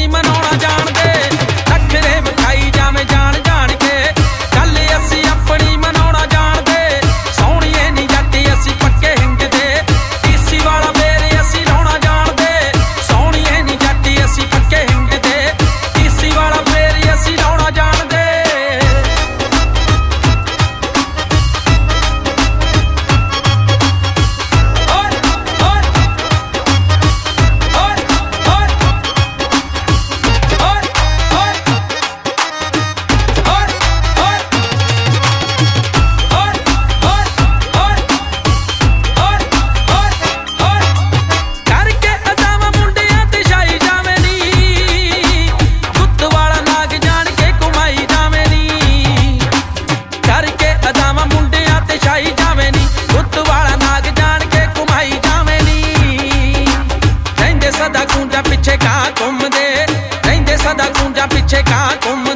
ਆਪਣੀ ਮਨਾਉਣਾ ਜਾਣਦੇ ਨਖਰੇ ਵਿਖਾਈ ਜਾਵੇਂ ਜਾਣ ਜਾਣ ਕੇ ਗੱਲ ਅਸੀਂ ਆਪਣੀ ਮਨਾਉਣਾ ਜਾਣਦੇ ਸੋਹਣੀਏ ਨੀ ਜੱਟ ਅਸੀਂ ਪੱਕੇ ਹਿੰਦ ਦੇ ਟੀਸੀ ਵਾਲਾ ਫੇਰ ਅਸੀਂ ਲਾਉਣਾ ਜਾਣਦੇ ਸੋਹਣੀਏ ਨੀ ਜੱਟ ਅਸੀਂ ਪੱਕੇ ਹਿੰਦ ਦੇ ਟੀਸੀ ਵਾਲਾ ਫੇਰ ਅਸੀਂ ਲਾਉਣਾ ਜਾਣਦੇ ਸਦਾ ਗੂੰਜਾਂ ਪਿੱਛੇ ਕਾਂ ਘੁੰਮਦੇ ਰਹਿੰਦੇ ਸਦਾ ਗੂੰਜਾਂ ਪਿੱਛੇ ਕਾਂ ਘੁੰਮ